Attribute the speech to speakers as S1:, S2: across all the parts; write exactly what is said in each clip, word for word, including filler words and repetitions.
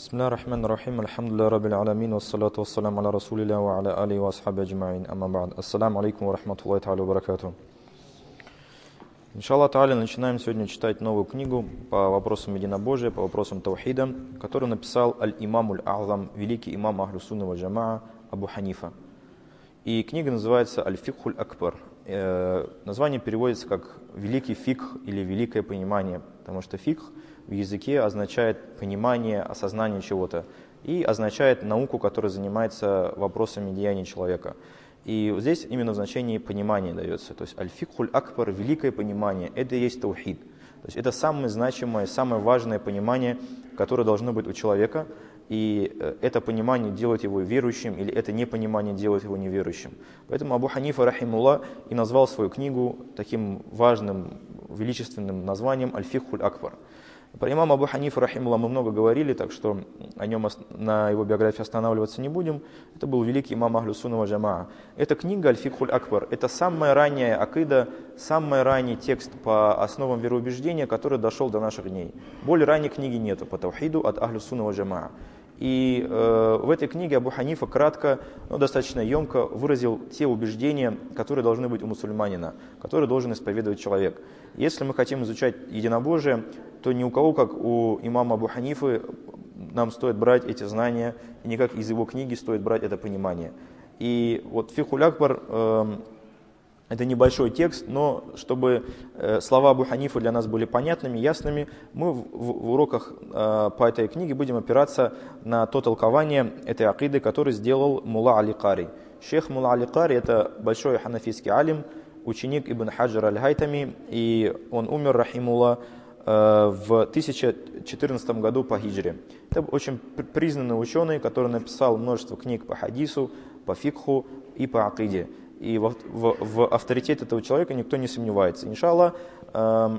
S1: Бисмилля рахман рахим, алхамдулилля раббил аламин, вассалату вассалам аля расулилля ва аля алейхи ва асхаби аджмаин, амма ба'д. Ассаламу алейкум ва рахматуллахи та'аля ва баракатуху. Иншаллах та'аля, начинаем сегодня читать новую книгу по вопросам единобожия, по вопросам таухида, которую написал аль-имам аль-А'зам, великий имам Ахлю Сунна ва Джамаа Абу Ханифа. И книга называется «Аль-фикхуль акбар». Э, название переводится как «великий фикх» или «великое понимание», потому что фикх в языке означает понимание, осознание чего-то и означает науку, которая занимается вопросами деяний человека. И здесь именно в значении понимания дается. То есть «Аль-фикхуль акбар» – великое понимание, это и есть таухид. То есть это самое значимое, самое важное понимание, которое должно быть у человека. И это понимание делает его верующим, или это непонимание делает его неверующим. Поэтому Абу Ханифа, рахимуллах, и назвал свою книгу таким важным, величественным названием «Аль-фикхуль акбар». Про имама Абу Ханифа, рахимуллах, мы много говорили, так что о нем, на его биографии останавливаться не будем. Это был великий имам Ахлю Сунна ва Джамаа. Эта книга «Аль-фикхуль акбар» – это самая ранняя акида, самый ранний текст по основам вероубеждения, который дошел до наших дней. Более ранней книги нету по таухиду от Ахлю Сунна ва Джамаа. И э, в этой книге Абу Ханифа кратко, но достаточно емко выразил те убеждения, которые должны быть у мусульманина, которые должен исповедовать человек. Если мы хотим изучать единобожие, то ни у кого, как у имама Абу Ханифы, нам стоит брать эти знания, и не как из его книги стоит брать это понимание. И вот «Фикхуль акбар» э, это небольшой текст, но чтобы э, слова Абу Ханифы для нас были понятными, ясными, мы в, в, в уроках э, по этой книге будем опираться на то толкование этой акиды, которое сделал Мулла Али Кари. Шейх Мулла Али Кари – это большой ханафийский алим, ученик Ибн Хаджара аль-Хайтами, и он умер, рахимулла, э, в тысяча четырнадцатом году по хиджре. Это очень признанный ученый, который написал множество книг по хадису, по фикху и по акиде. И в, в, в авторитете этого человека никто не сомневается. Иншаллах, э,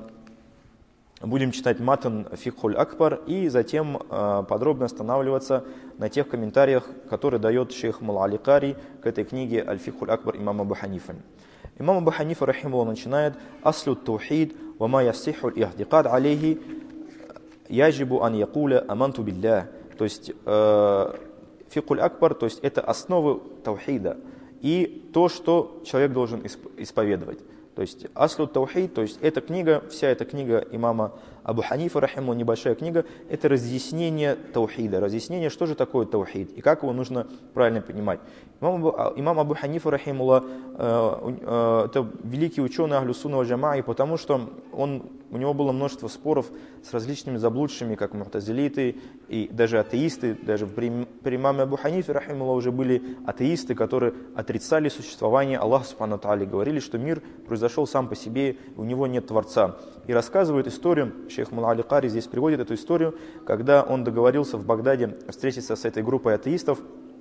S1: будем читать матан «Фикхуль акбар» и затем э, подробно останавливаться на тех комментариях, которые дает шейх Мулла Али Кари к этой книге «Аль-фикхуль акбар» имама Абу Ханифа. Имам Абу Ханифа, рахимуллах, начинает «Аслю таухид, ва ма яссиху аль-ихтикад алейхи, яджибу ан якуля аманту биллях». То есть э, «Фикхуль акбар», то есть это основы таухида. И то, что человек должен исповедовать. То есть аслю таухид, то есть эта книга, вся эта книга имама Абу Ханифа, рахимуллах, небольшая книга, это разъяснение таухида, разъяснение, что же такое таухид и как его нужно правильно понимать. Имам Абу, имам Абу Ханифа, рахимуллах, э, э, это великий ученый Ахлю Сунна ва Джамаа, потому что он, у него было множество споров с различными заблудшими, как му'тазилиты и даже атеисты. Даже при, при имаме Абу Ханифе, рахимуллах, уже были атеисты, которые отрицали существование Аллаха субхану тааля, говорили, что мир произошел сам по себе, у него нет Творца. И рассказывают историю, шейх Мулла Али Кари здесь приводит эту историю, когда он договорился в Багдаде встретиться с этой группой атеистов.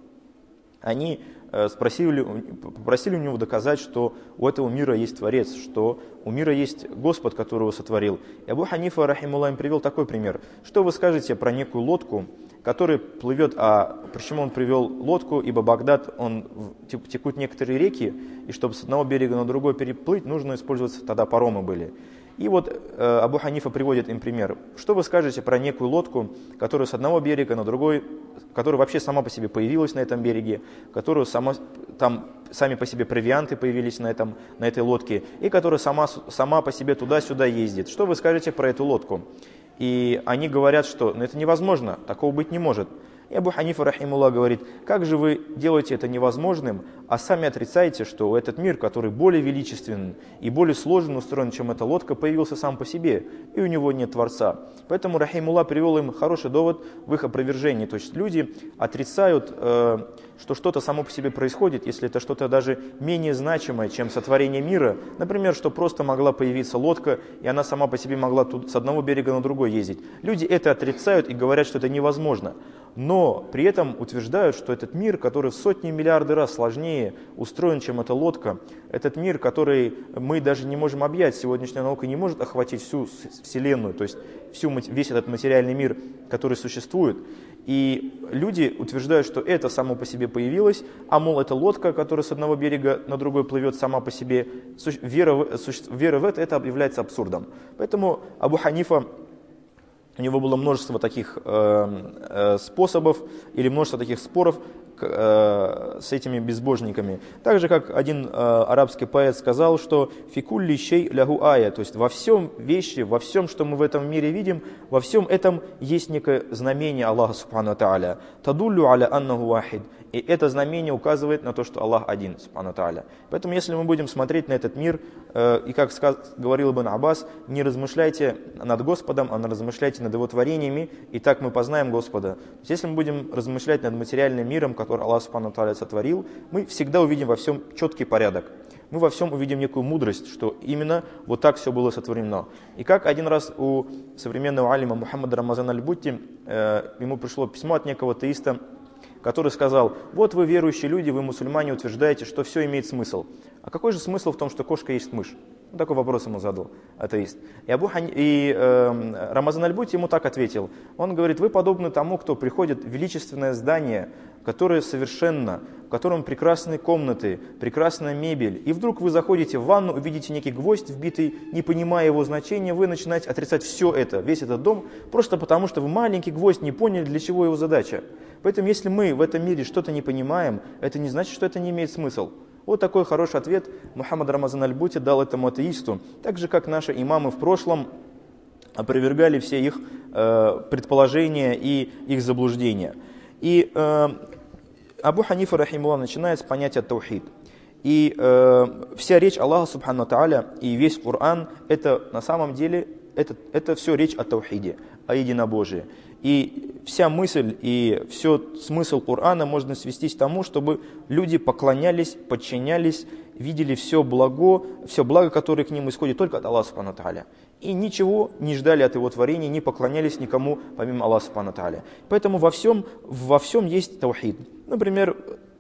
S1: Они спросили, попросили у него доказать, что у этого мира есть Творец, что у мира есть Господь, который его сотворил. И Абу Ханифа, рахимуллах, им привел такой пример. Что вы скажете про некую лодку, которая плывет, а почему он привел лодку, ибо Багдад, он текут некоторые реки, и чтобы с одного берега на другой переплыть, нужно использовать, тогда паромы были. И вот э, Абу Ханифа приводит им пример. Что вы скажете про некую лодку, которая с одного берега на другой, которая вообще сама по себе появилась на этом береге, которую сама, там сами по себе провианты появились на, этом, на этой лодке, и которая сама, сама по себе туда-сюда ездит. Что вы скажете про эту лодку? И они говорят, что ну, это невозможно, такого быть не может. И Абу Ханифа, рахимуллах, говорит, как же вы делаете это невозможным, а сами отрицаете, что этот мир, который более величественный и более сложно устроен, чем эта лодка, появился сам по себе, и у него нет Творца. Поэтому рахимуллах привел им хороший довод в их опровержении. То есть люди отрицают, э, что что-то само по себе происходит, если это что-то даже менее значимое, чем сотворение мира. Например, что просто могла появиться лодка, и она сама по себе могла тут с одного берега на другой ездить. Люди это отрицают и говорят, что это невозможно. Но при этом утверждают, что этот мир, который в сотни миллиарды раз сложнее устроен, чем эта лодка, этот мир, который мы даже не можем объять, сегодняшняя наука не может охватить всю Вселенную, то есть всю, весь этот материальный мир, который существует. И люди утверждают, что это само по себе появилось, а мол, это лодка, которая с одного берега на другой плывет сама по себе. Вера в, вера в это, это является абсурдом. Поэтому Абу Ханифа У него было множество таких э, э, способов или множество таких споров э, с этими безбожниками. Так же, как один э, арабский поэт сказал, что «фикулли шей лягу ая», то есть во всем вещи, во всем, что мы в этом мире видим, во всем этом есть некое знамение Аллаха субхану ва тааля. «Тадуллю аля аннаху вахид». И это знамение указывает на то, что Аллах один, субхану ва тааля. Поэтому, если мы будем смотреть на этот мир, э, и как сказ, говорил Ибн Аббас, не размышляйте над Господом, а размышляйте над Его творениями, и так мы познаем Господа. То есть, если мы будем размышлять над материальным миром, который Аллах субхану ва тааля сотворил, мы всегда увидим во всем четкий порядок. Мы во всем увидим некую мудрость, что именно вот так все было сотворено. И как один раз у современного алима Мухаммада Рамазана аль-Бутти, э, ему пришло письмо от некого атеиста, который сказал: вот вы верующие люди, вы мусульмане, утверждаете, что все имеет смысл. А какой же смысл в том, что кошка есть мышь? Ну, такой вопрос ему задал атеист. И, Абу Хани... и э, Рамазан аль-Бутти ему так ответил. Он говорит: вы подобны тому, кто приходит в величественное здание, которое совершенно, в котором прекрасные комнаты, прекрасная мебель, и вдруг вы заходите в ванну, увидите некий гвоздь вбитый, не понимая его значения, вы начинаете отрицать все это, весь этот дом, просто потому что вы маленький гвоздь, не поняли, для чего его задача. Поэтому если мы в этом мире что-то не понимаем, это не значит, что это не имеет смысл. Вот такой хороший ответ Мухаммад Рамазан аль-Бутти дал этому атеисту, так же как наши имамы в прошлом опровергали все их э, предположения и их заблуждения. И э, Абу Ханифа рахимуллах начинает с понятия таухид. И э, вся речь Аллаха субхану ва тааля и весь Коран, это на самом деле, это, это все речь о таухиде, о единобожии. И вся мысль и все смысл Корана можно свестись к тому, чтобы люди поклонялись, подчинялись, видели все благо, все благо, которое к ним исходит только от Аллаха субхану ва тааля. И ничего не ждали от его творения, не поклонялись никому, помимо Аллаха субхану ва тааля. Поэтому во всем, во всем есть таухид. Например,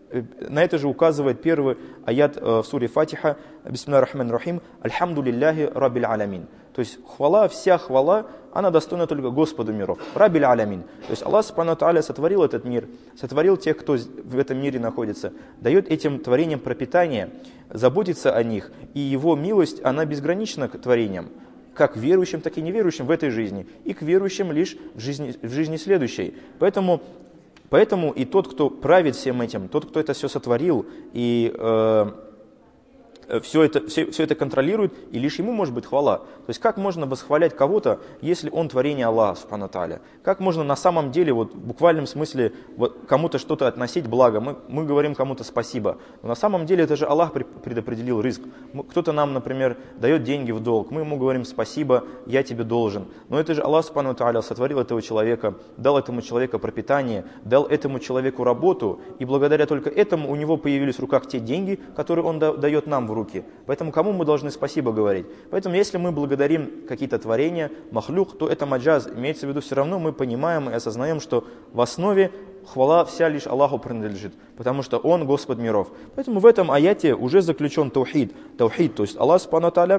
S1: на это же указывает первый аят в суре Фатиха, бисмиллахир рахманир рахим, «Альхамду лилляхи раббил алямин». То есть хвала, вся хвала, она достойна только Господу миров, раббил алямин. То есть Аллах субхану ва тааля сотворил этот мир, сотворил тех, кто в этом мире находится, дает этим творениям пропитание, заботится о них, и его милость, она безгранична к творениям, как верующим, так и неверующим в этой жизни, и к верующим лишь в жизни, в жизни следующей. Поэтому Поэтому и тот, кто правит всем этим, тот, кто это все сотворил и э, все, это, все, все это контролирует, и лишь ему может быть хвала. То есть как можно восхвалять кого-то, если он творение Аллаха субхану ва тааля? Как можно на самом деле, вот, в буквальном смысле, вот, кому-то что-то относить благо? Мы, мы говорим кому-то спасибо. Но на самом деле это же Аллах предопределил ризк. Кто-то нам, например, дает деньги в долг, мы ему говорим спасибо, я тебе должен. Но это же Аллах субхану ва тааля сотворил этого человека, дал этому человеку пропитание, дал этому человеку работу, и благодаря только этому у него появились в руках те деньги, которые он дает нам в руки. Поэтому кому мы должны спасибо говорить? Поэтому если мы благодарим какие-то творения, махлюк, то это маджаз. Имеется в виду, все равно мы понимаем и осознаем, что в основе хвала вся лишь Аллаху принадлежит, потому что Он Господь миров. Поэтому в этом аяте уже заключен таухид. Таухид, то есть Аллах субхану ва тааля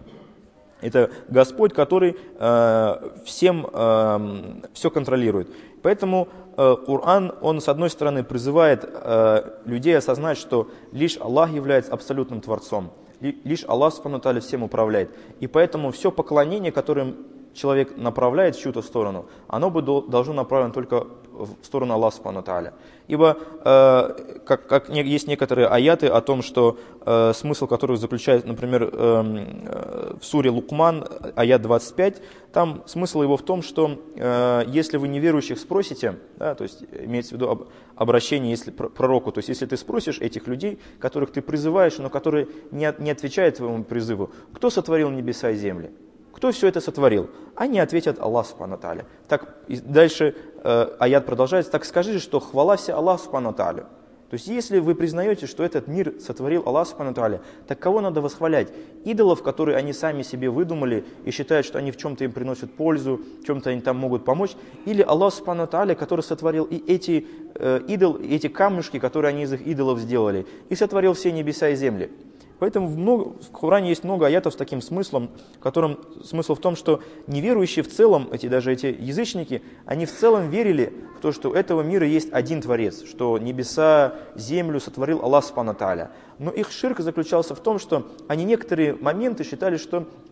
S1: это Господь, который э, всем э, все контролирует. Поэтому э, Коран, он с одной стороны призывает э, людей осознать, что лишь Аллах является абсолютным Творцом, ли, лишь Аллах субхану ва тааля всем управляет. И поэтому все поклонение, которым человек направляет в чью-то сторону, оно бы должно направлено только в сторону Аллаха субхану ва тааля. Ибо э, как, как есть некоторые аяты о том, что э, смысл которых заключается, например, э, э, в суре Лукман, аят двадцать пять, там смысл его в том, что э, если вы неверующих спросите, да, то есть имеется в виду об, обращение если, пророку, то есть если ты спросишь этих людей, которых ты призываешь, но которые не, не отвечают твоему призыву, кто сотворил небеса и земли? Кто все это сотворил? Они ответят: Аллах субхану ва тааля. Так, и дальше э, аят продолжается: так скажи, что хвала вся Аллаху субхану ва тааля. То есть если вы признаете, что этот мир сотворил Аллах субхану ва тааля, так кого надо восхвалять? Идолов, которые они сами себе выдумали и считают, что они в чем-то им приносят пользу, в чем-то они там могут помочь? Или Аллах субхану ва тааля, который сотворил и эти э, идол, эти камешки, которые они из их идолов сделали, и сотворил все небеса и земли? Поэтому в, много, в Коране есть много аятов с таким смыслом, в котором смысл в том, что неверующие в целом, эти, даже эти язычники, они в целом верили в то, что у этого мира есть один Творец, что небеса, землю сотворил Аллах субхану ва тааля. Но их ширк заключался в том, что они некоторые моменты считали, что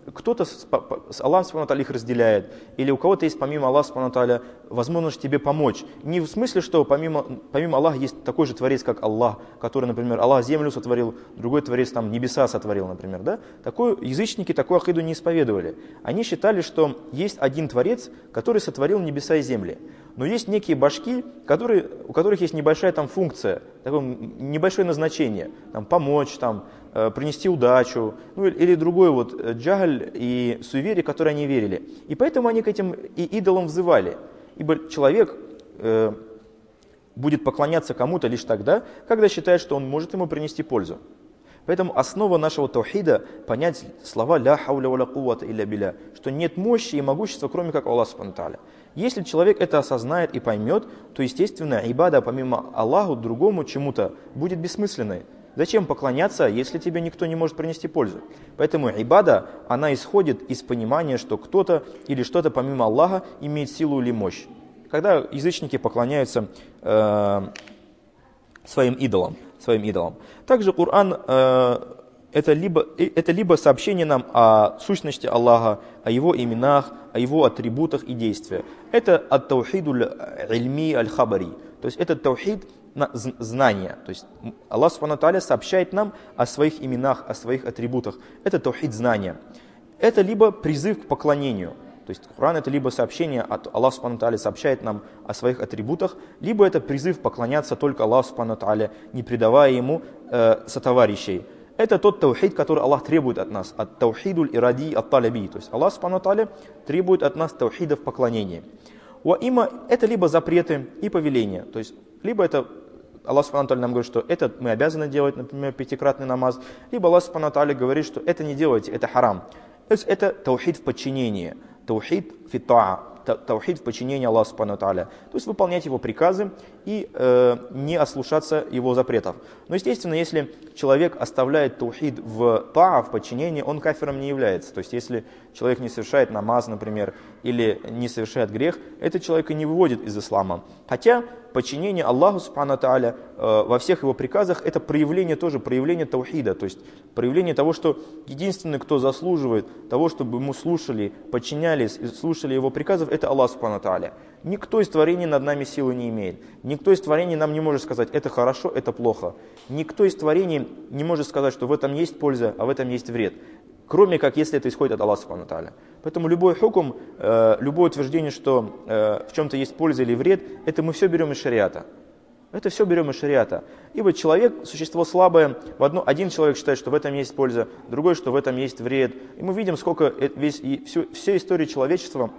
S1: кто-то с, с Аллахом субхану ва тааля их разделяет, или у кого-то есть помимо Аллаха субхану ва тааля возможность тебе помочь. Не в смысле, что помимо, помимо Аллаха есть такой же творец, как Аллах, который, например, Аллах землю сотворил, другой творец там небеса сотворил, например. Да? Такой, язычники такую акиду не исповедовали. Они считали, что есть один творец, который сотворил небеса и земли. Но есть некие башки, которые, у которых есть небольшая там функция, такое небольшое назначение, там, помочь, там, э, принести удачу, ну, или другой вот джагль и суеверие, которые они верили. И поэтому они к этим и идолам взывали. Ибо человек э, будет поклоняться кому-то лишь тогда, когда считает, что он может ему принести пользу. Поэтому основа нашего таухида – понять слова «ля хауля ва ля куввата илля билля», что нет мощи и могущества, кроме как Аллах субхану ва тааля. Если человек это осознает и поймет, то, естественно, ибада помимо Аллаху другому чему-то будет бессмысленной. Зачем поклоняться, если тебе никто не может принести пользу? Поэтому ибада, она исходит из понимания, что кто-то или что-то помимо Аллаха имеет силу или мощь. Когда язычники поклоняются э, своим идолам, своим идолам. Также Коран э, это, либо, это либо сообщение нам о сущности Аллаха, о его именах, о его атрибутах и действиях. Это ат-таухиду аль-ильми аль-хабари. То есть это таухид знания. То есть Аллах субхану ва тааля сообщает нам о своих именах, о своих атрибутах. Это таухид знания. Это либо призыв к поклонению. То есть Коран это либо сообщение от Аллаха субхану ва тааля сообщает нам о своих атрибутах, либо это призыв поклоняться только Аллаху субхану ва тааля, не предавая ему э, сотоварищей. Это тот таухид, который Аллах требует от нас, от таухидуль иради от талаби. То есть Аллах субхану ва тааля требует от нас таухида в поклонении. Ва има это либо запреты и повеления. То есть либо это Аллах субхану ва тааля нам говорит, что это мы обязаны делать, например, пятикратный намаз, либо Аллах субхану ва тааля говорит, что это не делайте, это харам. То есть это таухид в подчинении, таухид фи таа, таухид в подчинении Аллаху субхану ва тааля. То есть выполнять его приказы и э, не ослушаться его запретов. Но естественно, если человек оставляет таухид в таа, в подчинении, он кафиром не является. То есть если человек не совершает намаз, например, или не совершает грех, это человека не выводит из ислама. Хотя подчинение Аллаху субхану ва тааля э, во всех его приказах это проявление тоже, проявление таухида, то есть проявление того, что единственный, кто заслуживает того, чтобы ему слушали, подчинялись и слушали его приказов, это Аллах субхану ва тааля. Никто из творений над нами силы не имеет. Никто из творений нам не может сказать, это хорошо, это плохо. Никто из творений не может сказать, что в этом есть польза, а в этом есть вред. Кроме как, если это исходит от Аллаха субхану ва тааля. Поэтому любой хукм, э, любое утверждение, что э, в чем-то есть польза или вред, это мы все берем из шариата. Это все берем из шариата. Ибо человек, существо слабое, в одно, один человек считает, что в этом есть польза, другой, что в этом есть вред. И мы видим, сколько весь, и всю, вся история человечества,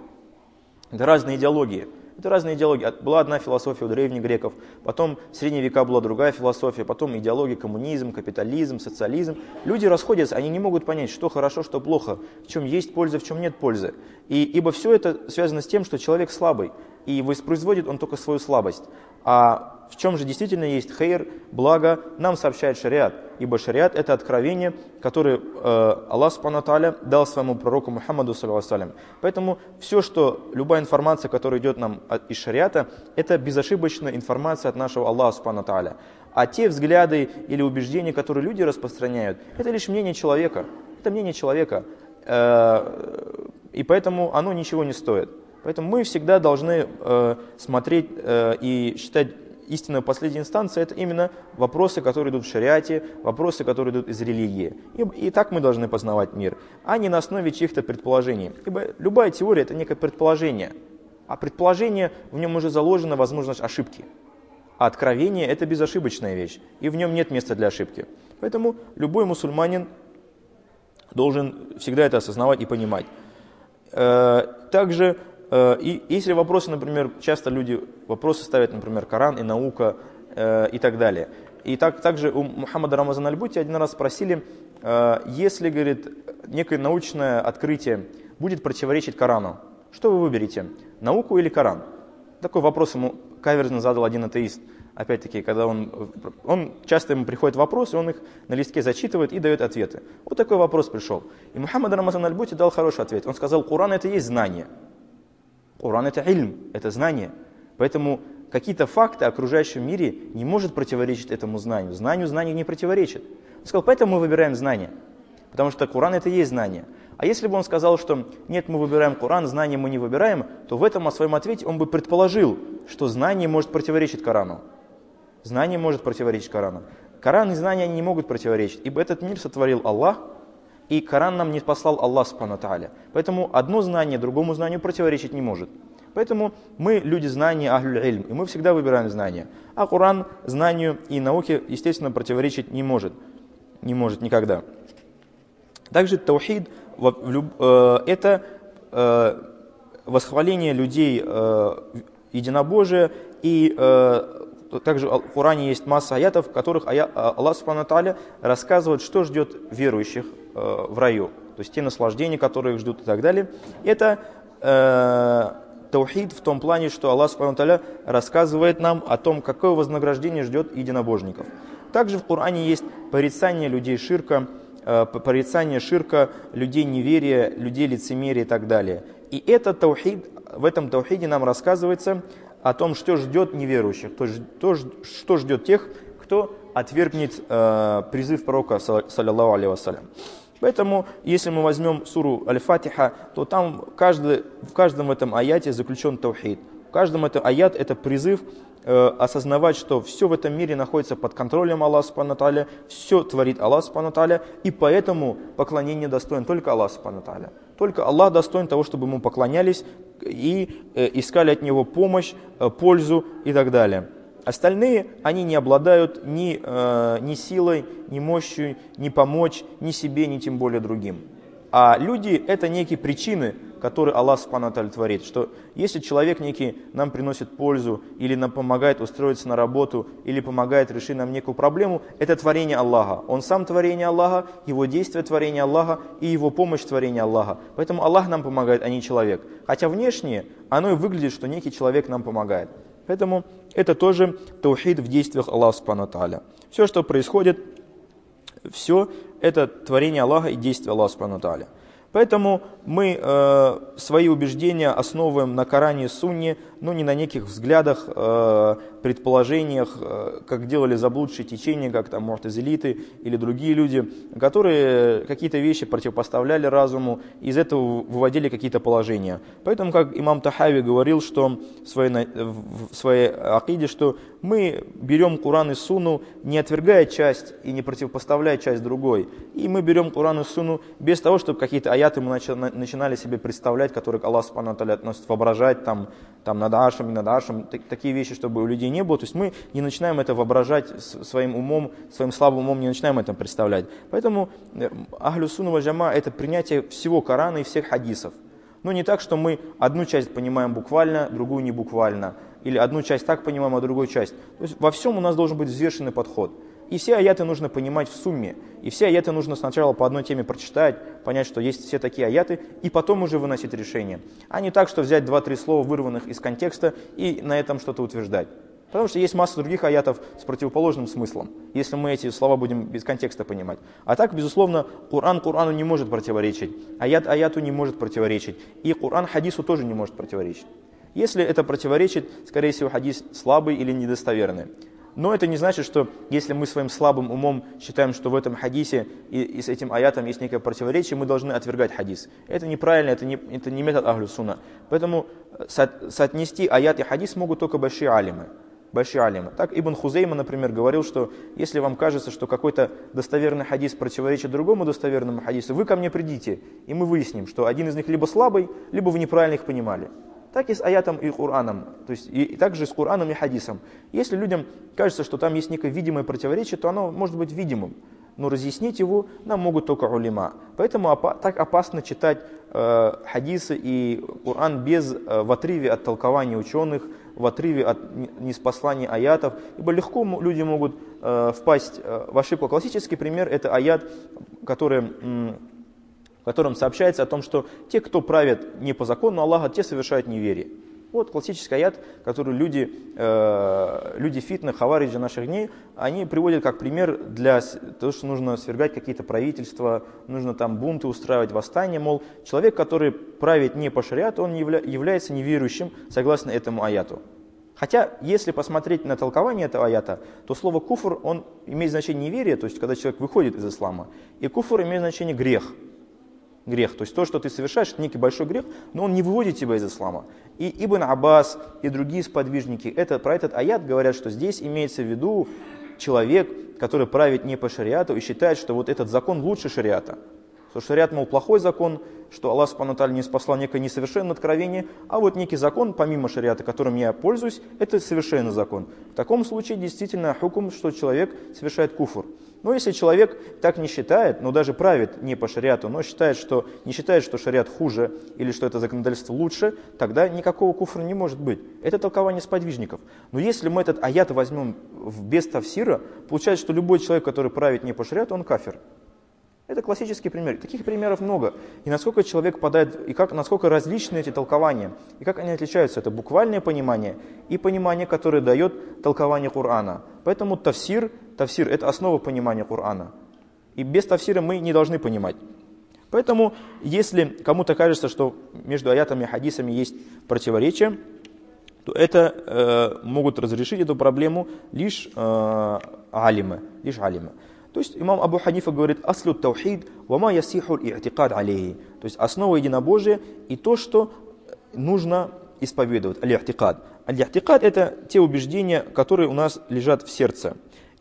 S1: это разные идеологии. Это разные идеологии. Была одна философия у древних греков, потом в средние века была другая философия, потом идеология коммунизм, капитализм, социализм. Люди расходятся, они не могут понять, что хорошо, что плохо, в чем есть польза, в чем нет пользы. И, ибо все это связано с тем, что человек слабый, и воспроизводит он только свою слабость. А в чем же действительно есть хейр, благо, нам сообщает шариат. Ибо шариат это откровение, которое э, Аллах субхану ва тааля дал своему пророку Мухаммаду саллаллаху алейхи ва саллям. Поэтому все, что, любая информация, которая идет нам от, из шариата, это безошибочная информация от нашего Аллаха субхану ва тааля. А те взгляды или убеждения, которые люди распространяют, это лишь мнение человека. Это мнение человека. Э, и поэтому оно ничего не стоит. Поэтому мы всегда должны э, смотреть э, и считать истинной последней инстанцией, это именно вопросы, которые идут в шариате, вопросы, которые идут из религии. И, и так мы должны познавать мир, а не на основе чьих-то предположений. Ибо любая теория – это некое предположение, а предположение, в нем уже заложена возможность ошибки. А откровение – это безошибочная вещь, и в нем нет места для ошибки. Поэтому любой мусульманин должен всегда это осознавать и понимать. Также, и если вопросы, например, часто люди вопросы ставят, например, Коран и наука и так далее. И так, также у Мухаммада Рамазана аль-Бути один раз спросили, если, говорит, некое научное открытие будет противоречить Корану, что вы выберете, науку или Коран? Такой вопрос ему каверзно задал один атеист. Опять-таки, когда он, он часто ему приходит вопрос, и он их на листке зачитывает и дает ответы. Вот такой вопрос пришел. И Мухаммад Рамазан аль-Бути дал хороший ответ. Он сказал, Коран это и есть знание. Коран это ильм, это знание. Поэтому какие-то факты о окружающем мире не может противоречить этому знанию. Знанию знание не противоречит. Он сказал, поэтому мы выбираем знание. Потому что Коран это и есть знание. А если бы он сказал, что нет, мы выбираем Коран, знание мы не выбираем, то в этом о своем ответе он бы предположил, что знание может противоречить Корану. Знание может противоречить Корану. Коран и знания они не могут противоречить, ибо этот мир сотворил Аллах, и Коран нам не послал Аллах субхану ва тааля. Поэтому одно знание другому знанию противоречить не может. Поэтому мы люди знания, ахлюль ильм, и мы всегда выбираем знания. А Коран знанию и науке, естественно, противоречить не может. Не может никогда. Также таухид это восхваление людей единобожия, и также в Коране есть масса аятов, в которых Аллах субхану ва тааля рассказывает, что ждет верующих в раю, то есть те наслаждения, которые их ждут и так далее. Это таухид в том плане, что Аллах субхану ва тааля рассказывает нам о том, какое вознаграждение ждет единобожников. Также в Коране есть порицание людей ширка, порицание ширка, людей неверия, людей лицемерия и так далее. И это таухид, в этом таухиде нам рассказывается о том, что ждет неверующих, то, то, что ждет тех, кто отвергнет э, призыв пророка, саллаллаху алейхи вассалям. Поэтому, если мы возьмем суру Аль-Фатиха, то там каждый, в каждом этом аяте заключен таухид. В каждом этом аят это призыв э, осознавать, что все в этом мире находится под контролем Аллаха субхану ва тааля, все творит Аллах субхану ва тааля, и поэтому поклонение достоин только Аллах субхану ва тааля. Только Аллах достоин того, чтобы ему поклонялись и э, искали от него помощь, э, пользу и так далее. Остальные, они не обладают ни, э, ни силой, ни мощью, ни помочь, ни себе, ни тем более другим. А люди – это некие причины, которые Аллах субхану ва тааля творит. Что если человек некий нам приносит пользу, или нам помогает устроиться на работу, или помогает решить нам некую проблему, это творение Аллаха. Он сам творение Аллаха, его действие творение Аллаха, и его помощь творение Аллаха. Поэтому Аллах нам помогает, а не человек. Хотя внешне оно и выглядит, что некий человек нам помогает. Поэтому это тоже таухид в действиях Аллаха субхану ва тааля. Все, что происходит, все это творение Аллаха и действия Аллаха субхану ва тааля. Поэтому мы э, свои убеждения основываем на Коране и Сунне, но не на неких взглядах, э, предположениях, э, как делали заблудшие течения, как там му'тазилиты или другие люди, которые какие-то вещи противопоставляли разуму, и из этого выводили какие-то положения. Поэтому, как имам Тахави говорил, что в своей, в своей акиде, что мы берем Коран и Сунну, не отвергая часть и не противопоставляя часть другой. И мы берем Коран и Сунну без того, чтобы какие-то аяты мы начинали себе представлять, которые Аллах субхану ва тааля относит, воображать там, там над аршем и над аршем, такие вещи, чтобы у людей не было. То есть мы не начинаем это воображать своим умом, своим слабым умом не начинаем это представлять. Поэтому ахлю сунна валь джамаа это принятие всего Корана и всех хадисов. Но не так, что мы одну часть понимаем буквально, другую не буквально. Или одну часть так понимаем, а другую часть. То есть во всем у нас должен быть взвешенный подход. И все аяты нужно понимать в сумме. И все аяты нужно сначала по одной теме прочитать, понять, что есть все такие аяты, и потом уже выносить решение. А не так, что взять два-три слова, вырванных из контекста, и на этом что-то утверждать. Потому что есть масса других аятов с противоположным смыслом, если мы эти слова будем без контекста понимать. А так, безусловно, Коран Корану не может противоречить, аят аяту не может противоречить, и Коран хадису тоже не может противоречить. Если это противоречит, скорее всего, хадис слабый или недостоверный. Но это не значит, что если мы своим слабым умом считаем, что в этом хадисе и, и с этим аятом есть некое противоречие, мы должны отвергать хадис. Это неправильно, это не, это не метод ахлю сунна. Поэтому со, соотнести аят и хадис могут только большие алимы. Большие алимы. Так Ибн Хузейма, например, говорил, что если вам кажется, что какой-то достоверный хадис противоречит другому достоверному хадису, вы ко мне придите, и мы выясним, что один из них либо слабый, либо вы неправильно их понимали. Так и с аятом и Кораном, то есть и, и также с Кораном и хадисом. Если людям кажется, что там есть некое видимое противоречие, то оно может быть видимым, но разъяснить его нам могут только улема. Поэтому опа- так опасно читать э, хадисы и Коран без, э, в отрыве от толкования ученых, в отрыве от ниспослания аятов, ибо легко люди могут э, впасть э, в ошибку. Классический пример – это аят, который... М- в котором сообщается о том, что те, кто правят не по закону Аллаха, те совершают неверие. Вот классический аят, который люди, э, люди фитны, хавариджи наших дней, они приводят как пример для того, что нужно свергать какие-то правительства, нужно там бунты устраивать, восстания, мол, человек, который правит не по шариату, он явля, является неверующим, согласно этому аяту. Хотя, если посмотреть на толкование этого аята, то слово куфр, он имеет значение неверие, то есть когда человек выходит из ислама, и куфр имеет значение грех. Грех, то есть то, что ты совершаешь, это некий большой грех, но он не выводит тебя из ислама. И Ибн Аббас, и другие сподвижники это, про этот аят говорят, что здесь имеется в виду человек, который правит не по шариату и считает, что вот этот закон лучше шариата. Что шариат, мол, плохой закон, что Аллах Субхану ва Тааля не спаслал некое несовершенное откровение, а вот некий закон, помимо шариата, которым я пользуюсь, это совершенный закон. В таком случае действительно хукм, что человек совершает куфр. Но если человек так не считает, но даже правит не по шариату, но считает, что, не считает, что шариат хуже или что это законодательство лучше, тогда никакого куфра не может быть. Это толкование сподвижников. Но если мы этот аят возьмем без тавсира, получается, что любой человек, который правит не по шариату, он кафир. Это классический пример. Таких примеров много. И насколько человек падает, и как, насколько различны эти толкования, и как они отличаются. Это буквальное понимание и понимание, которое дает толкование Корана. Поэтому тавсир, тавсир – это основа понимания Корана. И без тавсира мы не должны понимать. Поэтому, если кому-то кажется, что между аятами и хадисами есть противоречие, то это э, могут разрешить эту проблему лишь э, алимы. Лишь алимы. То есть имам Абу Ханифа говорит «Аслю таухид, вама ясиху и'тикад алейхи». То есть основа единобожия и то, что нужно исповедовать. Аль-и'тикад. Аль-и'тикад – это те убеждения, которые у нас лежат в сердце.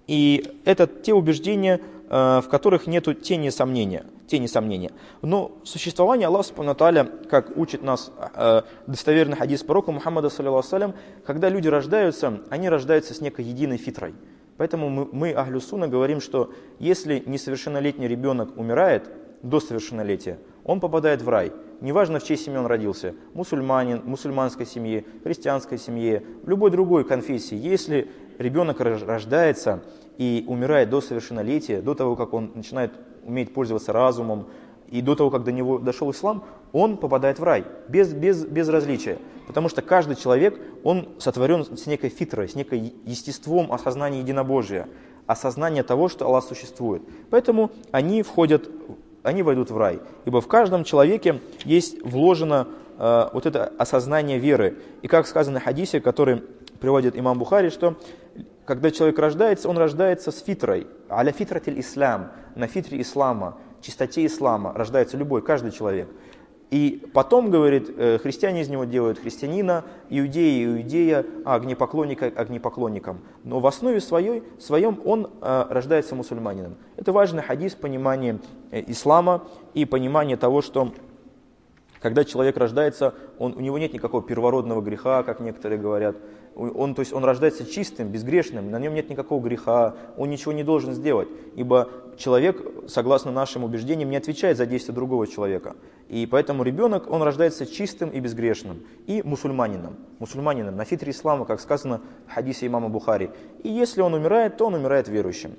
S1: И это те убеждения, в которых нет тени сомнения. Тени сомнения. Но существование Аллаха Субхану ва Тааля, как учит нас достоверный хадис пророка Мухаммада, саллаллаху алейхи ва саллям, когда люди рождаются, они рождаются с некой единой фитрой. Поэтому мы, мы Ахлю Сунна, говорим, что если несовершеннолетний ребенок умирает до совершеннолетия, он попадает в рай. Неважно, в чьей семье он родился, мусульманин, мусульманской семье, христианской семье, в любой другой конфессии. Если ребенок рождается и умирает до совершеннолетия, до того, как он начинает уметь пользоваться разумом, и до того, как до него дошел ислам, он попадает в рай, без, без, без различия. Потому что каждый человек, он сотворен с некой фитрой, с некой естеством осознания единобожия, осознания того, что Аллах существует. Поэтому они входят, они войдут в рай. Ибо в каждом человеке есть вложено э, вот это осознание веры. И как сказано в хадисе, который приводит имам Бухари, что когда человек рождается, он рождается с фитрой. Аля фитратиль ислам, на фитре ислама, чистоте ислама рождается любой, каждый человек. И потом, говорит, христиане из него делают христианина, иудеи иудея, а огнепоклонника огнепоклонником. Но в основе своей, своем он рождается мусульманином. Это важный хадис понимания ислама и понимания того, что когда человек рождается, он, у него нет никакого первородного греха, как некоторые говорят. Он, то есть он рождается чистым, безгрешным, на нем нет никакого греха, он ничего не должен сделать. Ибо человек, согласно нашим убеждениям, не отвечает за действия другого человека. И поэтому ребенок, он рождается чистым и безгрешным. И мусульманином. Мусульманином на фитре ислама, как сказано в хадисе имама Бухари. И если он умирает, то он умирает верующим.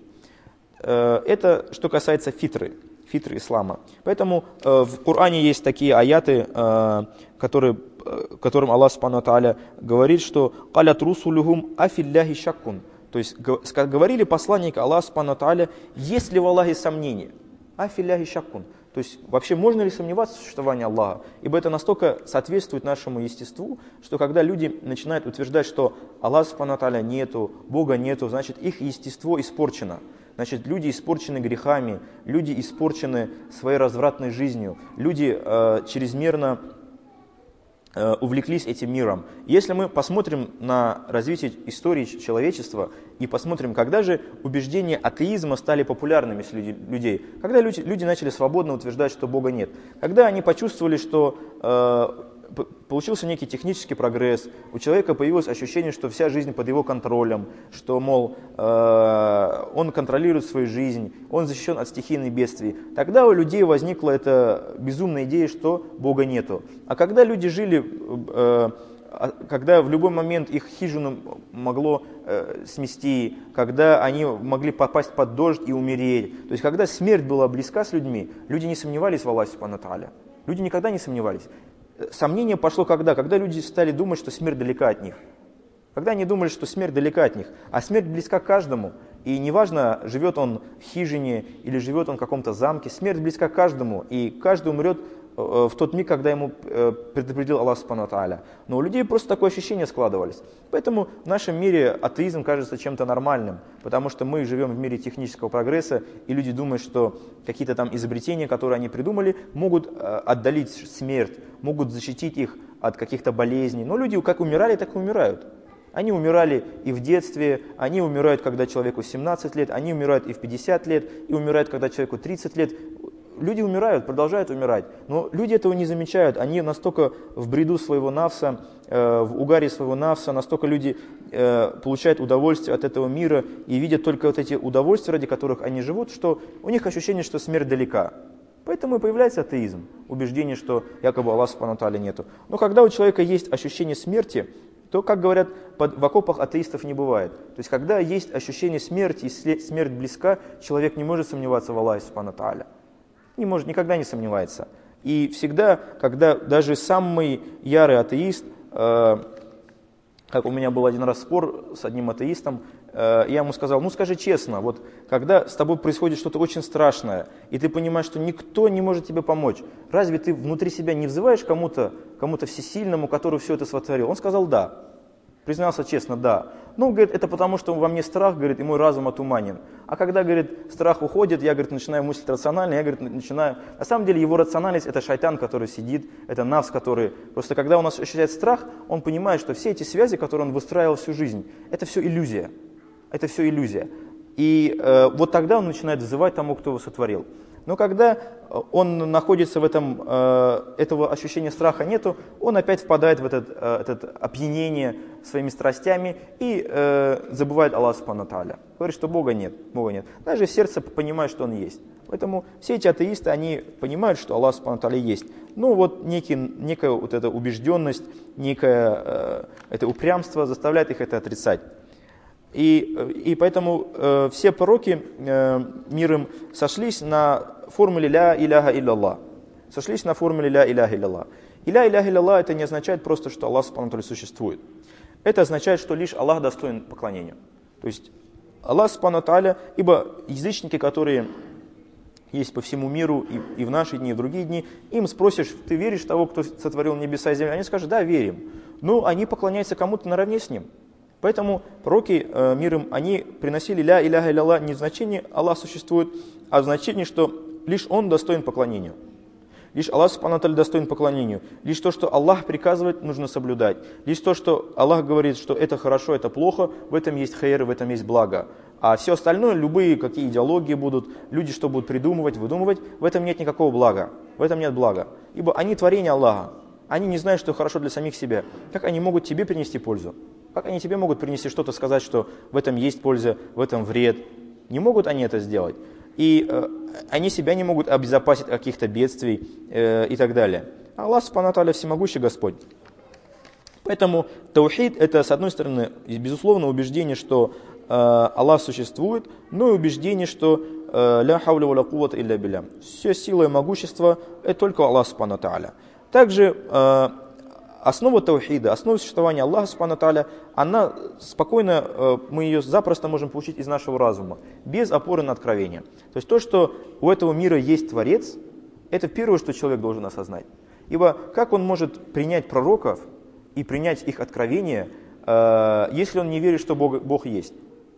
S1: Это что касается фитры. Фитры ислама. Поэтому э, в Коране есть такие аяты, э, которые, э, которым Аллах Субхану ва Тааля говорит, что «Калят русулюхум афилляхи шаккун». То есть говорили посланники Аллаха Субхану ва Тааля, есть ли в Аллахе сомнения? Афилляхи шаккун. То есть вообще можно ли сомневаться в существовании Аллаха? Ибо это настолько соответствует нашему естеству, что когда люди начинают утверждать, что Аллаха Субхану ва Тааля нету, Бога нету, значит их естество испорчено. Значит, люди испорчены грехами, люди испорчены своей развратной жизнью, люди э, чрезмерно э, увлеклись этим миром. Если мы посмотрим на развитие истории человечества и посмотрим, когда же убеждения атеизма стали популярными среди людей, когда люди, люди начали свободно утверждать, что Бога нет, когда они почувствовали, что э, получился некий технический прогресс, у человека появилось ощущение, что вся жизнь под его контролем, что, мол, э, он контролирует свою жизнь, он защищен от стихийных бедствий. Тогда у людей возникла эта безумная идея, что Бога нету. А когда люди жили, э, когда в любой момент их хижину могло э, смести, когда они могли попасть под дождь и умереть, то есть когда смерть была близка с людьми, люди не сомневались в Аллахе Субхану ва Тааля. Люди никогда не сомневались. Сомнение пошло когда? Когда люди стали думать, что смерть далека от них. Когда они думали, что смерть далека от них. А смерть близка к каждому. И неважно, живет он в хижине или живет он в каком-то замке, смерть близка к каждому. И каждый умрет в тот миг, когда ему предопределил Аллах Субхану ва Тааля. Но у людей просто такое ощущение складывались. Поэтому в нашем мире атеизм кажется чем-то нормальным, потому что мы живем в мире технического прогресса, и люди думают, что какие-то там изобретения, которые они придумали, могут отдалить смерть, могут защитить их от каких-то болезней. Но люди как умирали, так и умирают. Они умирали и в детстве, они умирают, когда человеку семнадцать лет, они умирают и в пятьдесят лет, и умирают, когда человеку тридцать лет. Люди умирают, продолжают умирать, но люди этого не замечают, они настолько в бреду своего нафса, э, в угаре своего нафса, настолько люди э, получают удовольствие от этого мира и видят только вот эти удовольствия, ради которых они живут, что у них ощущение, что смерть далека. Поэтому и появляется атеизм, убеждение, что якобы Аллаха Субхану ва Тааля нету. Но когда у человека есть ощущение смерти, то, как говорят, под, в окопах атеистов не бывает. То есть, когда есть ощущение смерти и смерть близка, человек не может сомневаться в Аллахе Субхану ва Тааля. Не может, никогда не сомневается. И всегда, когда даже самый ярый атеист, э, как у меня был один раз спор с одним атеистом, э, я ему сказал, ну скажи честно, вот когда с тобой происходит что-то очень страшное, и ты понимаешь, что никто не может тебе помочь, разве ты внутри себя не взываешь кому-то, кому-то всесильному, который все это сотворил? Он сказал да. Признался честно, да. Ну, говорит, это потому, что во мне страх, говорит, и мой разум отуманен. А когда, говорит, страх уходит, я, говорит, начинаю мыслить рационально, я, говорит, начинаю... На самом деле, его рациональность – это шайтан, который сидит, это нафс, который... Просто когда у нас ощущает страх, он понимает, что все эти связи, которые он выстраивал всю жизнь, это все иллюзия. Это все иллюзия. И э, вот тогда он начинает взывать тому, кто его сотворил. Но когда он находится в этом, э, этого ощущения страха нету, он опять впадает в этот, э, этот опьянение своими страстями и э, забывает Аллаха Субхану ва Тааля. Говорит, что Бога нет, Бога нет. Даже в сердце понимает, что Он есть. Поэтому все эти атеисты, они понимают, что Аллах Субхану ва Тааля есть. Ну вот некий, некая вот эта убежденность, некое э, это упрямство заставляет их это отрицать. И, и поэтому э, все пророки, э, мир им, сошлись на формуле «Ля иляха илля-Аллах». Сошлись на формуле «Ля иляха илля-Аллах». И «Ля иляха илля-Аллах» это не означает просто, что Аллах Субхану ва Тааля существует. Это означает, что лишь Аллах достоин поклонения. То есть Аллах Субхану ва Тааля, ибо язычники, которые есть по всему миру и, и в наши дни, и в другие дни, им спросишь, ты веришь в того, кто сотворил небеса и землю? Они скажут, да, верим. Но они поклоняются кому-то наравне с ним. Поэтому пророки, э, мир им, они приносили «Ля иляха илля-Аллах» не в значении «Аллах существует», а в значении, что лишь Он достоин поклонению. Лишь Аллах Субхану ва Тааля достоин поклонению. Лишь то, что Аллах приказывает, нужно соблюдать. Лишь то, что Аллах говорит, что это хорошо, это плохо, в этом есть хейр, в этом есть благо. А все остальное, любые какие идеологии будут, люди что будут придумывать, выдумывать, в этом нет никакого блага. В этом нет блага. Ибо они творение Аллаха. Они не знают, что хорошо для самих себя. Как они могут тебе принести пользу? Как они тебе могут принести что-то, сказать, что в этом есть польза, в этом вред? Не могут они это сделать. И э, они себя не могут обезопасить от каких-то бедствий э, и так далее. Аллах Субхану ва Тааля всемогущий Господь. Поэтому таухид это, с одной стороны, безусловно, убеждение, что э, Аллах существует, но и убеждение, что ля хауля ва ля куввата илля билля. Все сила и могущество это только Аллах Субхану ва Тааля. Также э, основа таухида, основа существования Аллаха Субхану ва Тааля, она спокойно, э, мы ее запросто можем получить из нашего разума, без опоры на откровение. То есть то, что у этого мира есть Творец, это первое, что человек должен осознать. Ибо как он может принять пророков и принять их откровение, э, если он не верит, что Бог, Бог есть?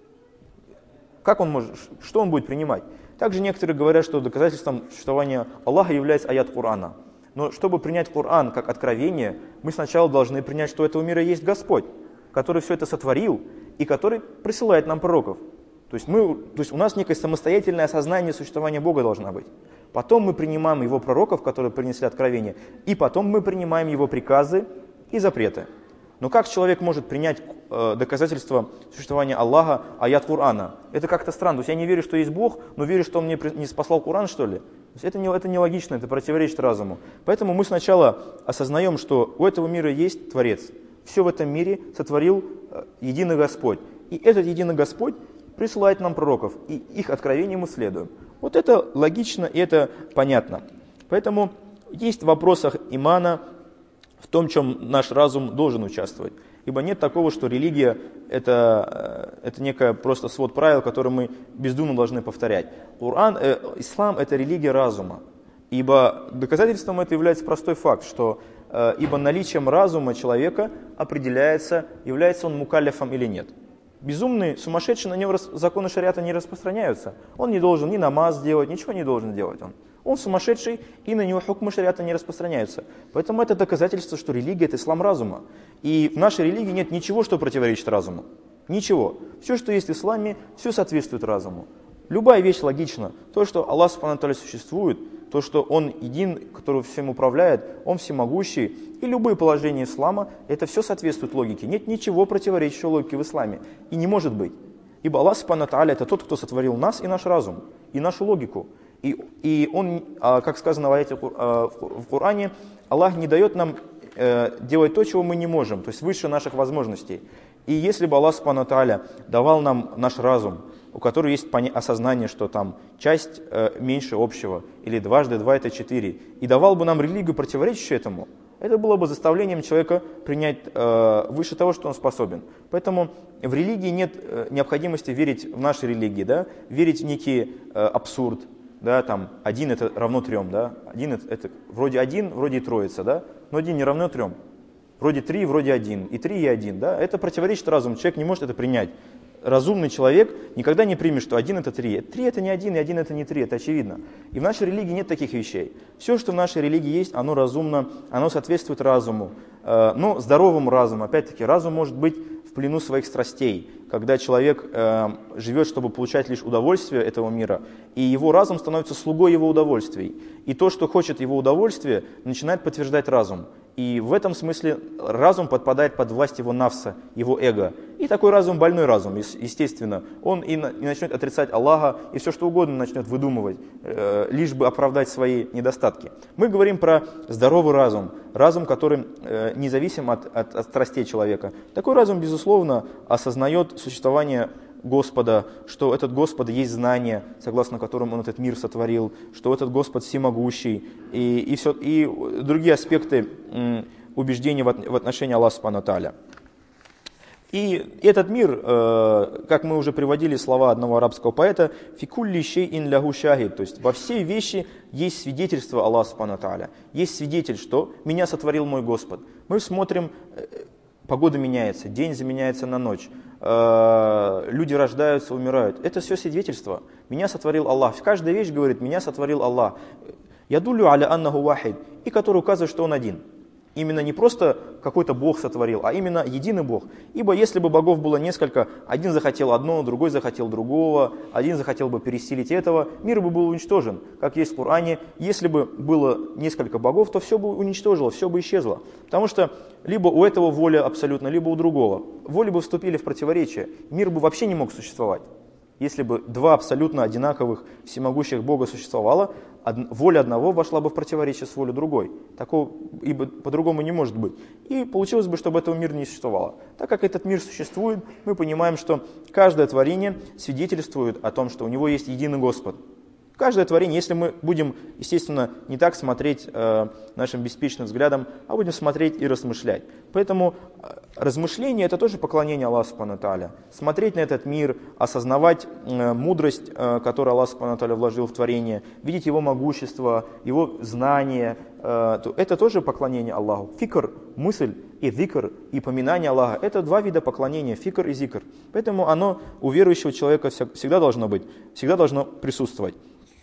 S1: Как он может, что он будет принимать? Также некоторые говорят, что доказательством существования Аллаха является аят Корана. Но чтобы принять Коран как откровение, мы сначала должны принять, что у этого мира есть Господь, который все это сотворил и который присылает нам пророков. То есть, мы, то есть у нас некое самостоятельное осознание существования Бога должно быть. Потом мы принимаем Его пророков, которые принесли откровение, и потом мы принимаем Его приказы и запреты. Но как человек может принять э, доказательство существования Аллаха, аят Корана? Это как-то странно. То есть я не верю, что есть Бог, но верю, что Он мне не спаслал Коран, что ли? То есть это, не, это нелогично, это противоречит разуму. Поэтому мы сначала осознаем, что у этого мира есть Творец. Все в этом мире сотворил э, единый Господь. И этот единый Господь присылает нам пророков, и их откровениям мы следуем. Вот это логично и это понятно. Поэтому есть в вопросах имана, в том, чем наш разум должен участвовать. Ибо нет такого, что религия это, это некая просто свод правил, которые мы бездумно должны повторять. Коран, э, ислам это религия разума. Ибо доказательством это является простой факт, что э, ибо наличием разума человека определяется, является он мукалляфом или нет. Безумный, сумасшедший, на него рас, законы шариата не распространяются. Он не должен ни намаз делать, ничего не должен делать он. Он сумасшедший, и на него хукмы шариата не распространяются. Поэтому это доказательство, что религия – это ислам разума. И в нашей религии нет ничего, что противоречит разуму. Ничего. Все, что есть в исламе, все соответствует разуму. Любая вещь логична. То, что Аллах Субхану ва Тааля существует, то, что Он един, который всем управляет, Он всемогущий, и любые положения ислама, это все соответствует логике. Нет ничего противоречащего логике в исламе. И не может быть. Ибо Аллах Субхану ва Тааля – это тот, кто сотворил нас и наш разум, и нашу логику. И, и Он, как сказано в аяте в Коране, Аллах не дает нам делать то, чего мы не можем, то есть выше наших возможностей. И если бы Аллах Субхану ва Тааля давал нам наш разум, у которого есть осознание, что там часть э, меньше общего, или дважды два это четыре, и давал бы нам религию, противоречащую этому, это было бы заставлением человека принять э, выше того, что он способен. Поэтому в религии нет э, необходимости верить в наши религии, да, верить в некий э, абсурд, да, там один это равно трем, да, один это, это вроде один, вроде и троица, да, но один не равно трем, вроде три, вроде один, и три, и один, да, это противоречит разуму, человек не может это принять. Разумный человек никогда не примет, что один это три. Три это не один, и один это не три, это очевидно. И в нашей религии нет таких вещей. Все, что в нашей религии есть, оно разумно, оно соответствует разуму. Но здоровому разуму, опять-таки, разум может быть в плену своих страстей, когда человек живет, чтобы получать лишь удовольствие этого мира, и его разум становится слугой его удовольствий. И то, что хочет его удовольствие, начинает подтверждать разум. И в этом смысле разум подпадает под власть его нафса, его эго. И такой разум больной разум, естественно. Он и начнет отрицать Аллаха, и все что угодно начнет выдумывать, э, лишь бы оправдать свои недостатки. Мы говорим про здоровый разум, разум, который э, независим от, от, от страстей человека. Такой разум, безусловно, осознает существование Господа, что этот Господь есть знание, согласно которому Он этот мир сотворил, что этот Господь всемогущий, и, и, все, и другие аспекты м, убеждений в, от, в отношении Аллаха Субхану ва Тааля. И этот мир, э, как мы уже приводили слова одного арабского поэта, «фикулли шейин лягу шахид», то есть во всей вещи есть свидетельство Аллаха Субхану ва Тааля, есть свидетель, что «меня сотворил мой Господь». Мы смотрим, э, погода меняется, день заменяется на ночь, э, люди рождаются, умирают. Это все свидетельство. Меня сотворил Аллах. Каждая вещь говорит, меня сотворил Аллах. «Ядуллю аля аннаху вахид», и который указывает, что Он один. Именно не просто какой-то Бог сотворил, а именно единый Бог. Ибо если бы богов было несколько, один захотел одно, другой захотел другого, один захотел бы пересилить этого, мир бы был уничтожен. Как есть в Коране, если бы было несколько богов, то все бы уничтожило, все бы исчезло. Потому что либо у этого воля абсолютно, либо у другого. Воли бы вступили в противоречие, мир бы вообще не мог существовать. Если бы два абсолютно одинаковых всемогущих Бога существовало, од... воля одного вошла бы в противоречие с волей другой. Такого ибо по-другому не может быть. И получилось бы, чтобы этого мира не существовало. Так как этот мир существует, мы понимаем, что каждое творение свидетельствует о том, что у него есть единый Господь. Каждое творение, если мы будем, естественно, не так смотреть э, нашим беспечным взглядом, а будем смотреть и размышлять. Поэтому э, размышление – это тоже поклонение Аллаху Субхану ва Тааля. Смотреть на этот мир, осознавать э, мудрость, э, которую Аллах Субхану ва Тааля вложил в творение, видеть Его могущество, Его знание э, – это тоже поклонение Аллаху. Фикр, мысль и зикр, и поминание Аллаха – это два вида поклонения – фикр и зикр. Поэтому оно у верующего человека всегда должно быть, всегда должно присутствовать.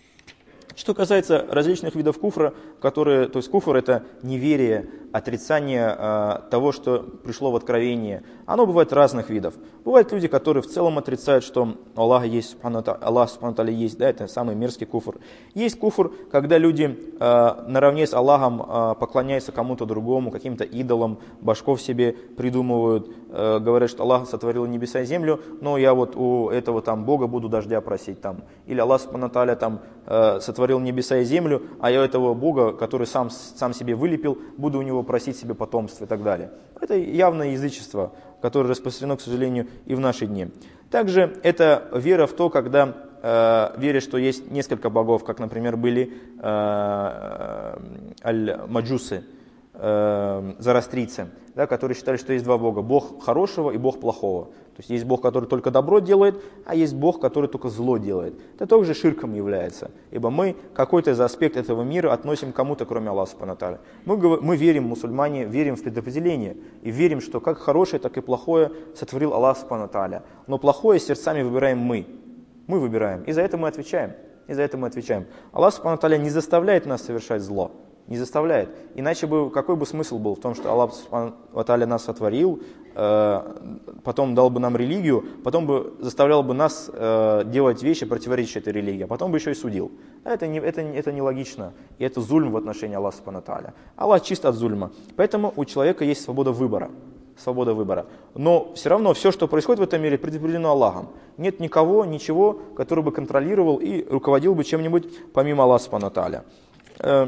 S1: Что касается различных видов куфра, которые, то есть куфр – это неверие, отрицание э, того, что пришло в откровение. Оно бывает разных видов. Бывают люди, которые в целом отрицают, что Аллах есть, Аллах Субхану ва Тааля есть, да, это самый мерзкий куфр. Есть куфр, когда люди э, наравне с Аллахом э, поклоняются кому-то другому, каким-то идолам, башков себе придумывают, э, говорят, что Аллах сотворил небеса и землю, но я вот у этого там Бога буду дождя просить там. Или Аллах Субхану ва Тааля там э, сотворил небеса и землю, а я этого Бога, который сам, сам себе вылепил, буду у него просить себе потомство и так далее. Это явное язычество, которое распространено, к сожалению, и в наши дни. Также это вера в то, когда э, веришь, что есть несколько богов, как, например, были э, аль-маджусы, э, зороастрийцы, да, которые считали, что есть два Бога. Бог хорошего и Бог плохого. То есть есть Бог, который только добро делает, а есть Бог, который только зло делает. Это также ширком является. Ибо мы какой-то из аспект этого мира относим к кому-то, кроме Аллаха субхану ва тааля. Мы, мы верим, мусульмане, верим в предопределение. И верим, что как хорошее, так и плохое сотворил Аллах субхану ва тааля. Но плохое сердцами выбираем мы. Мы выбираем. И за это мы отвечаем. И за это мы отвечаем. Аллах субхану ва тааля не заставляет нас совершать зло. Не заставляет. Иначе бы какой бы смысл был в том, что Аллах субхану ва тааля нас сотворил, э, потом дал бы нам религию, потом бы заставлял бы нас э, делать вещи, противоречащие этой религии, а потом бы еще и судил. Это, не, это, это нелогично. И это зульм в отношении Аллаха субхану ва тааля. Аллах чист от зульма. Поэтому у человека есть свобода выбора. Свобода выбора. Но все равно все, что происходит в этом мире, предопределено Аллахом. Нет никого, ничего, который бы контролировал и руководил бы чем-нибудь помимо Аллаха субхану ва тааля. Э,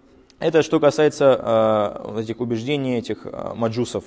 S1: Это что касается э, этих убеждений, этих э, маджусов,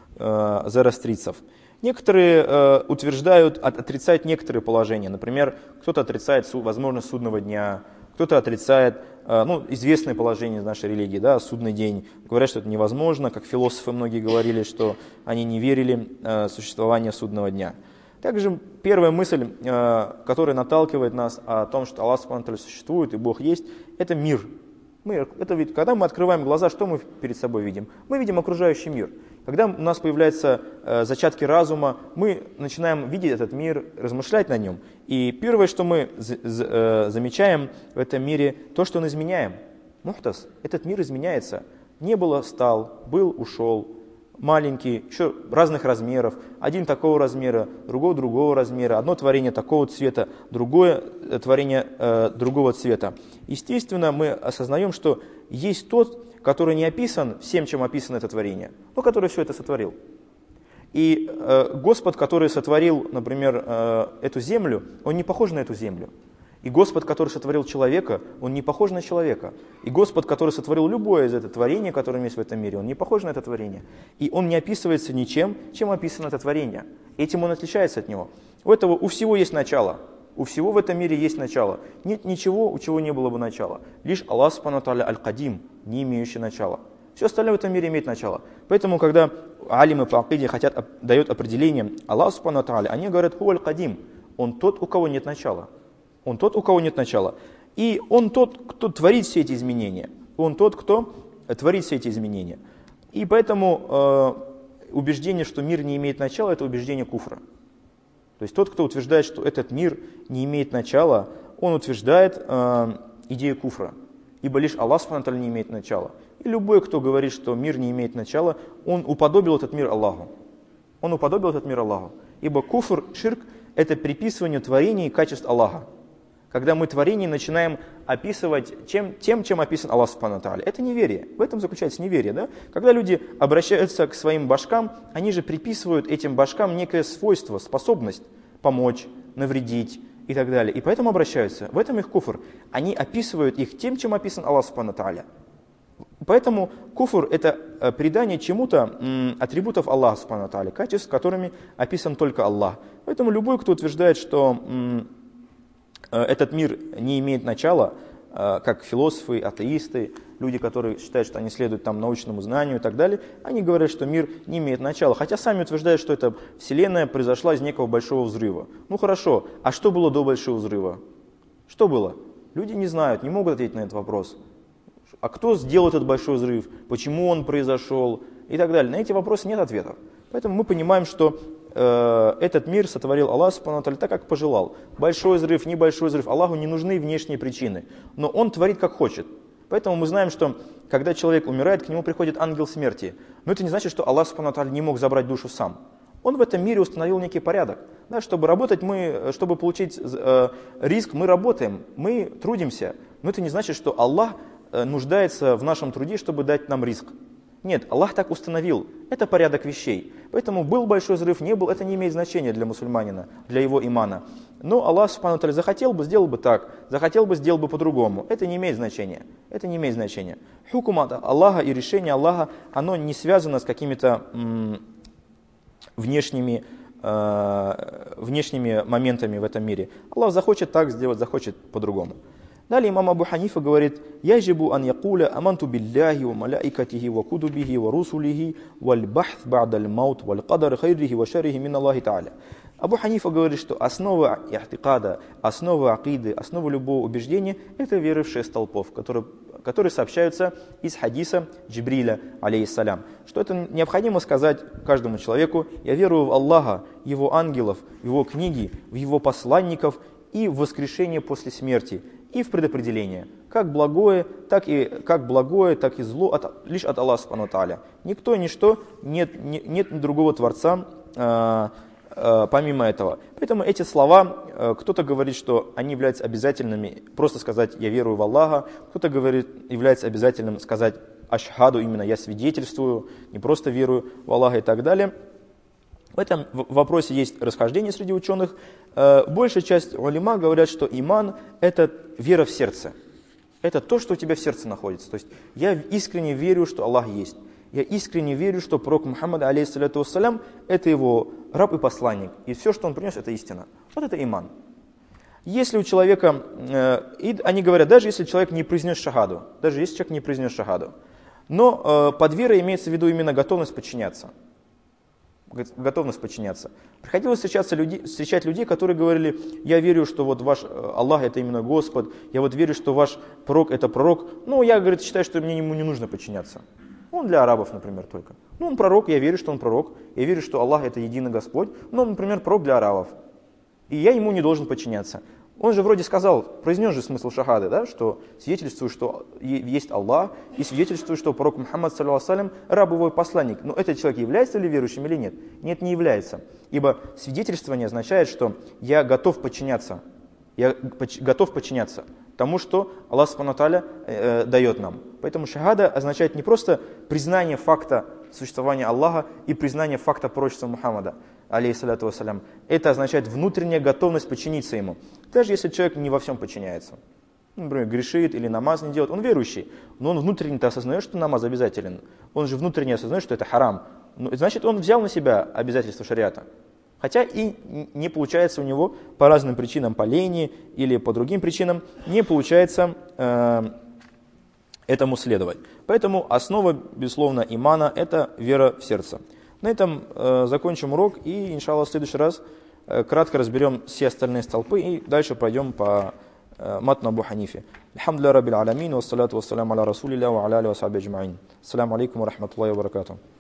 S1: э, зороастрийцев. Некоторые э, утверждают, от, отрицают некоторые положения. Например, кто-то отрицает су, возможность судного дня, кто-то отрицает э, ну, известные положения из нашей религии, да, судный день. Говорят, что это невозможно, как философы многие говорили, что они не верили э, в существование судного дня. Также первая мысль, э, которая наталкивает нас о том, что Аллах субхану ва тааля существует и Бог есть, это мир. Мы, это ведь, когда мы открываем глаза, что мы перед собой видим? Мы видим окружающий мир. Когда у нас появляются э, зачатки разума, мы начинаем видеть этот мир, размышлять на нем. И первое, что мы з- з- э, замечаем в этом мире, то, что он изменяем. Мухтас, этот мир изменяется. Не было, стал, был, ушел. Маленький, еще разных размеров. Один такого размера, другой другого размера. Одно творение такого цвета, другое творение э, другого цвета. Естественно, мы осознаем, что есть тот, который не описан всем, чем описано это творение, но который все это сотворил. И э, Господь, который сотворил, например, э, эту землю, он не похож на эту землю. И Господь, который сотворил человека, он не похож на человека. И Господь, который сотворил любое из этого творения, которое есть в этом мире, он не похож на это творение. И он не описывается ничем, чем описано это творение. Этим он отличается от него. У этого у всего есть начало. У всего в этом мире есть начало. Нет ничего, у чего не было бы начала. Лишь Аллах субхану ва тааля аль-Кадим, не имеющий начала. Все остальное в этом мире имеет начало. Поэтому, когда алимы по акиде хотят, дают определение Аллаху субхану ва тааля, они говорят «Ху аль-Кадим», он тот, у кого нет начала. Он тот, у кого нет начала. И он тот, кто творит все эти изменения. Он тот, кто творит все эти изменения. И поэтому э, убеждение, что мир не имеет начала, это убеждение куфра. То есть тот, кто утверждает, что этот мир не имеет начала, он утверждает э, идею куфра. Ибо лишь Аллах субхану ва тааля не имеет начала. И любой, кто говорит, что мир не имеет начала, он уподобил этот мир Аллаху. Он уподобил этот мир Аллаху. Ибо куфр, ширк – это приписывание творений качеств Аллаха. Когда мы творение начинаем описывать чем, тем, чем описан Аллах субхану ва тааля. Это неверие. В этом заключается неверие. Да? Когда люди обращаются к своим башкам, они же приписывают этим башкам некое свойство, способность помочь, навредить и так далее. И поэтому обращаются. В этом их куфр. Они описывают их тем, чем описан Аллах субхану ва тааля. Поэтому куфр – это придание чему-то м, атрибутов Аллаха субхану ва тааля, качеств, которыми описан только Аллах. Поэтому любой, кто утверждает, что м, этот мир не имеет начала, как философы, атеисты, люди, которые считают, что они следуют там, научному знанию и так далее, они говорят, что мир не имеет начала, хотя сами утверждают, что эта вселенная произошла из некого большого взрыва. Ну хорошо, а что было до большого взрыва? Что было? Люди не знают, не могут ответить на этот вопрос. А кто сделал этот большой взрыв? Почему он произошел? И так далее. На эти вопросы нет ответов. Поэтому мы понимаем, что э, этот мир сотворил Аллах субхану ва тааля так, как пожелал. Большой взрыв, небольшой взрыв. Аллаху не нужны внешние причины. Но он творит, как хочет. Поэтому мы знаем, что когда человек умирает, к нему приходит ангел смерти. Но это не значит, что Аллах субхану ва тааля не мог забрать душу сам. Он в этом мире установил некий порядок. Да, чтобы работать, мы, чтобы получить э, риск, мы работаем, мы трудимся. Но это не значит, что Аллах э, нуждается в нашем труде, чтобы дать нам риск. Нет, Аллах так установил. Это порядок вещей. Поэтому был большой взрыв, не был, это не имеет значения для мусульманина, для его имана. Но Аллах субхану ва тааля захотел бы, сделал бы так, захотел бы, сделал бы по-другому. Это не имеет значения. Это не имеет значения. Хукум от Аллаха и решение Аллаха, оно не связано с какими-то м- внешними, э- внешними моментами в этом мире. Аллах захочет так сделать, захочет по-другому. Далее имам Абу Ханифа говорит: «Яджибу ан якуля аманту билляхи ва малаикатихи ва кутубихи ва русулихи валь бахт ба'даль маут валь кадар хайрихи ва шарихи мин Аллахи та'аля». Абу Ханифа говорит, что основа ихтикада, основа акиды, основа любого убеждения – это веры в шесть столпов, которые, которые сообщаются из хадиса Джибриля, алейхиссалям. Что это необходимо сказать каждому человеку: «Я верую в Аллаха, Его ангелов, в Его книги, в Его посланников и в воскрешение после смерти, и в предопределение, как благое, так и, как благое, так и зло от, лишь от Аллаха субхану ва тааля. Никто, ничто, нет, нет, нет другого Творца, э, помимо этого». Поэтому эти слова, кто-то говорит, что они являются обязательными, просто сказать «я верую в Аллаха», кто-то говорит, является обязательным сказать «ашхаду», именно «я свидетельствую», не просто верую в Аллаха и так далее. В этом вопросе есть расхождение среди ученых. Большая часть улема говорят, что иман – это вера в сердце. Это то, что у тебя в сердце находится. То есть я искренне верю, что Аллах есть. Я искренне верю, что пророк Мухаммад, алейхиссалату вассалям, это его раб и посланник. И все, что он принес, это истина. Вот это иман. Если у человека, э, и они говорят, даже если человек не произнес шахаду, даже если человек не произнес шахаду, но э, под верой имеется в виду именно готовность подчиняться. Готовность подчиняться. Приходилось встречаться люди, встречать людей, которые говорили: я верю, что вот ваш Аллах это именно Господь, я вот верю, что ваш пророк это пророк, но я, говорит, считаю, что мне ему не нужно подчиняться. Он для арабов, например, только. Ну, он пророк, я верю, что он пророк. Я верю, что Аллах это единый Господь. Но он, например, пророк для арабов. И я ему не должен подчиняться. Он же вроде сказал, произнес же смысл шахады, да, что свидетельствует, что есть Аллах, и свидетельствует, что пророк Мухаммад, саллаллаху алейхи ва саллям, раб его посланник. Но этот человек является ли верующим или нет? Нет, не является. Ибо свидетельствование означает, что я готов подчиняться. Я готов подчиняться тому, что Аллах субхану ва тааля э, дает нам. Поэтому шахада означает не просто признание факта существования Аллаха и признание факта пророчества Мухаммада, алейхиссалату вассалям. Это означает внутренняя готовность подчиниться ему. Даже если человек не во всем подчиняется. Например, грешит или намаз не делает. Он верующий, но он внутренне-то осознает, что намаз обязателен. Он же внутренне осознает, что это харам. Значит, он взял на себя обязательства шариата. Хотя и не получается у него по разным причинам, по лени или по другим причинам, не получается э, этому следовать. Поэтому основа, безусловно, имана – это вера в сердце. На этом э, закончим урок и, иншаллах, в следующий раз э, кратко разберем все остальные столпы и дальше пройдем по э, матну Абу Ханифе. Алхамдулилля раббил аламин, вассалату вассаляму аля расулилля ва аля алихи ва сахбихи аджмаин. Ассаламу алейкум ва рахматуллахи ва баракатуху.